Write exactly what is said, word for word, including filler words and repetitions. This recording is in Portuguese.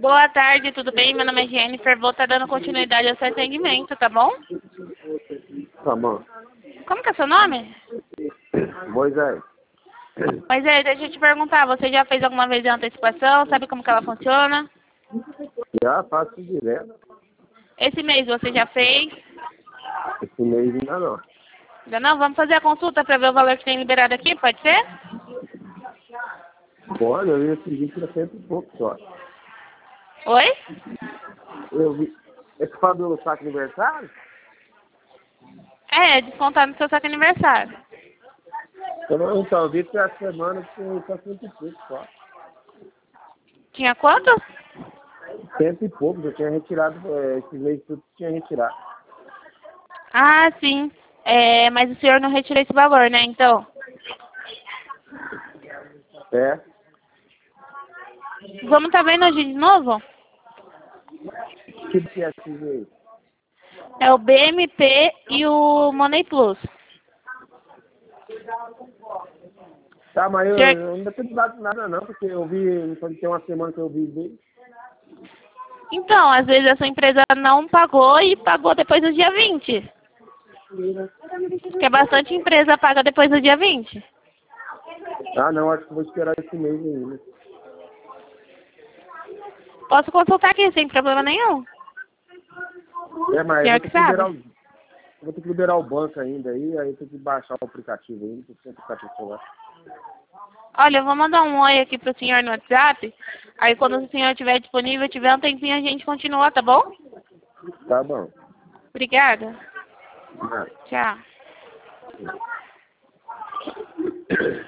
Boa tarde, tudo bem? Meu nome é Jennifer, vou estar dando continuidade ao seu atendimento, tá bom? Tá bom. Como que é seu nome? Moisés. Mas aí, deixa eu te perguntar, você já fez alguma vez a antecipação? Sabe como que ela funciona? Já faço direto. Esse mês você já fez? Esse mês ainda não. Ainda não? Vamos fazer a consulta para ver o valor que tem liberado aqui, pode ser? Olha, eu ia seguir para cento e pouco só. Oi? Eu vi. É que fala do saco aniversário? É, descontar no seu saque aniversário. Eu não, então, eu vi que a semana tinha só cento e pouco só. Tinha quanto? Cento e pouco, eu tinha retirado, é, esse mês tudo tinha retirado. Ah, sim. É, mas o senhor não retirou esse valor, né, então? É. Vamos estar vendo hoje de novo? Que que é esse mês? É o B M T e o Money Plus. Tá, mas eu, Senhor... eu ainda tenho dado nada não, porque eu vi, quando tem uma semana que eu vi dele. Então, às vezes a sua empresa não pagou e pagou depois do dia vinte. Porque bastante empresa paga depois do dia vinte. Ah, não, acho que vou esperar esse mês ainda. Posso consultar aqui sem problema nenhum. É, mas eu Senhor vou que ter que liberar sabe. o, eu vou ter que liberar o banco ainda aí, aí eu tenho que baixar o aplicativo aí, não tem aplicativo celular. Olha, eu vou mandar um oi aqui pro senhor no WhatsApp. Aí quando o senhor estiver disponível, tiver um tempinho, a gente continua, tá bom? Tá bom. Obrigada. Ah. Tchau.